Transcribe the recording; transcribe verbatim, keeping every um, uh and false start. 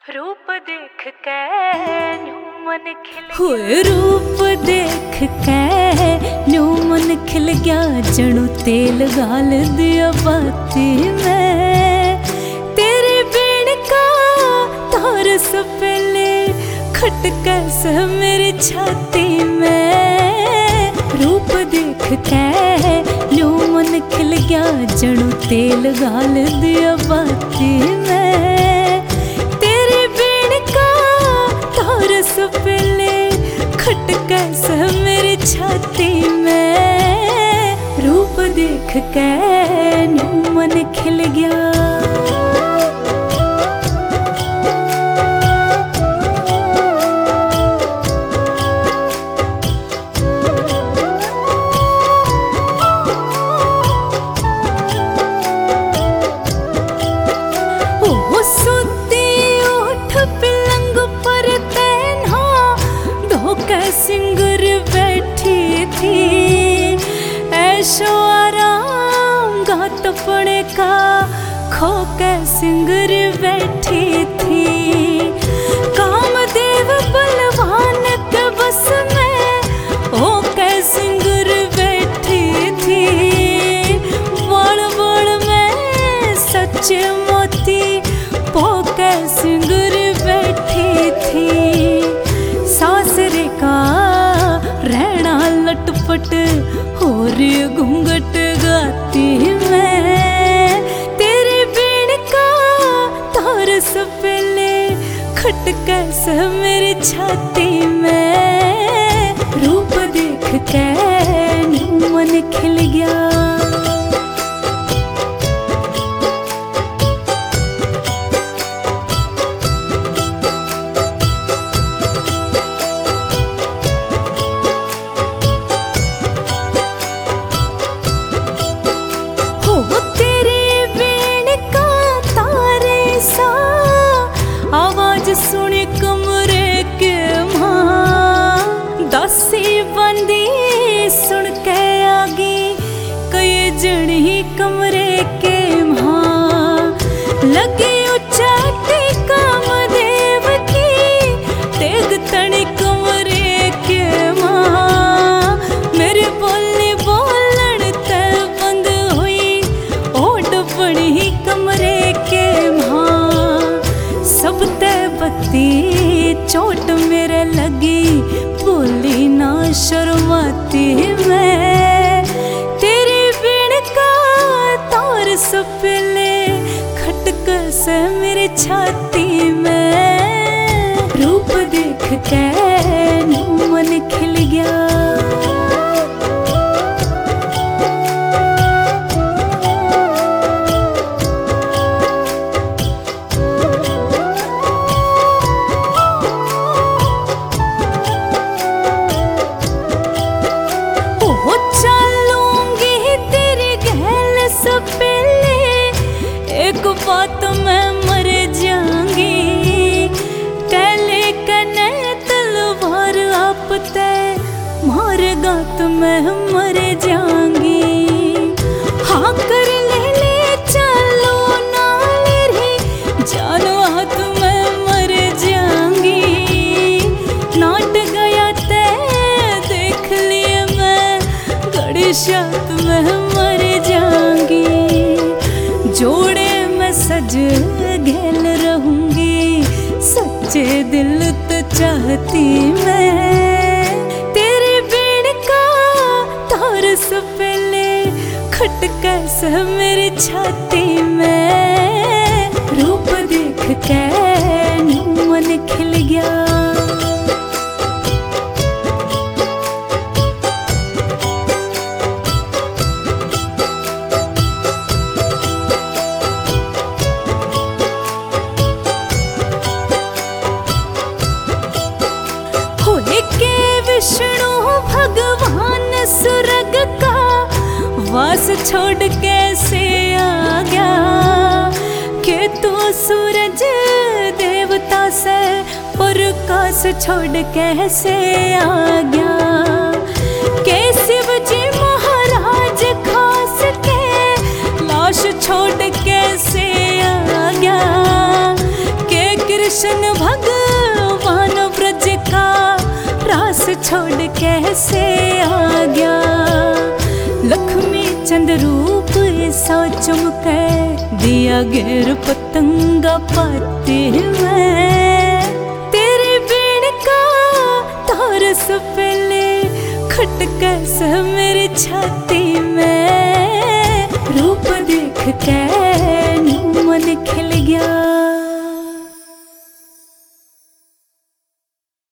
रूप देख के न्यू मन खिल हुए रूप देख के न्यू मन खिल गया। जणू तेल गाल दिया बाती में तेरे बेण का तार सपेले खटका सा मेरी छाती में। रूप देख के न्यू मन खिल गया। जणू तेल गाल दिया बाती में सपेले खटका सा मेरी छाती में। रूप देख के न्यू मन खिल गया। सिंगर बैठी थी ऐशो आराम गात पड़े का खो के सिंगर बैठी थी। कामदेव बलवान के बस में ओ के सिंगर बैठी थी। बड़ बड़ में सच्चे मोती पो के सिंगर बैठी थी। सासरे का रहना लटपट हो रही घूंघट गाती मैं तेरे बेण का तार सपेले खटका सा मेरी छाती में। रूप देख के न्यू मन खिल गया। सुनी कमरे के मां दासी बंदी सुन के आगी कई जड़ी कमरे के मां लगे उचाटी कामदेव की तेग तनी कमरे के मां। मेरे बोलने बोलन ते बंद हुई ओट बड़ी कमरे के मां। सब ते बत्ती चोट मेरे लगी बोली ना शर्माती मैं तेरे बेण का तार सपेले खटका सा मेरी छाती में। रूप देख के न्यू मन खिल गया। एक बात मैं मर जाऊंगी कैले कने तलवार आप ते मारेगा तो मैं मर जाऊंगी। हाँ कर ले ले चलो नाले रे जानो हाथ मैं मर जाऊंगी। नाट गया ते देख लिए मैं घड़ी शात मैं मर जाऊंगी। जोड़े सज घेल रहूंगी सच्चे दिल तो चाहती मैं तेरे बेण का तार सपेले खटका सा मेरी छाती में। रूप देख के न्यू मन खिल गया। विष्णु भगवान सुरग का वास छोड़ कैसे आ गया कि तू सूरज देवता से प्रकाश छोड़ कैसे आ गया। के शिव जी महाराज खास के लाश छोड़ कैसे आ गया। के कृष्ण भगवान ब्रज का रास छोड़ कैसे आ गया। लक्ष्मी चंद रूप ऐसा चमके दिया गिर पतंगा पाती मैं। तेरे बीण का तार से पहले खटके से मेरी छाती